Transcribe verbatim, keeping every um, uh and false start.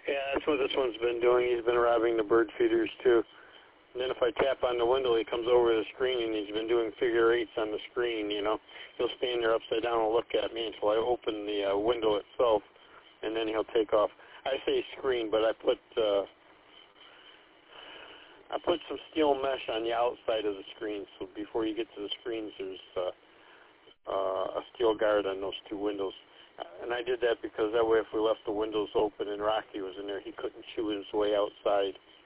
Yeah, that's what this one's been doing. He's been robbing the bird feeders, too. And then if I tap on the window, he comes over the screen, and he's been doing figure eights on the screen, you know. He'll stand there upside down and look at me until I open the uh, window itself, and then he'll take off. I say screen, but I put uh, I put some steel mesh on the outside of the screen, so before you get to the screens, there's uh, uh, a steel guard on those two windows. And I did that because that way if we left the windows open and Rocky was in there, he couldn't chew his way outside.